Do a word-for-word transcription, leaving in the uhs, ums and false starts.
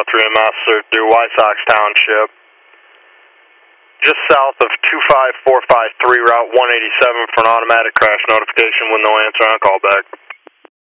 three M S through White Sox Township. Just south of two five four five three, Route one eighty-seven for an automatic crash notification with no answer on callback.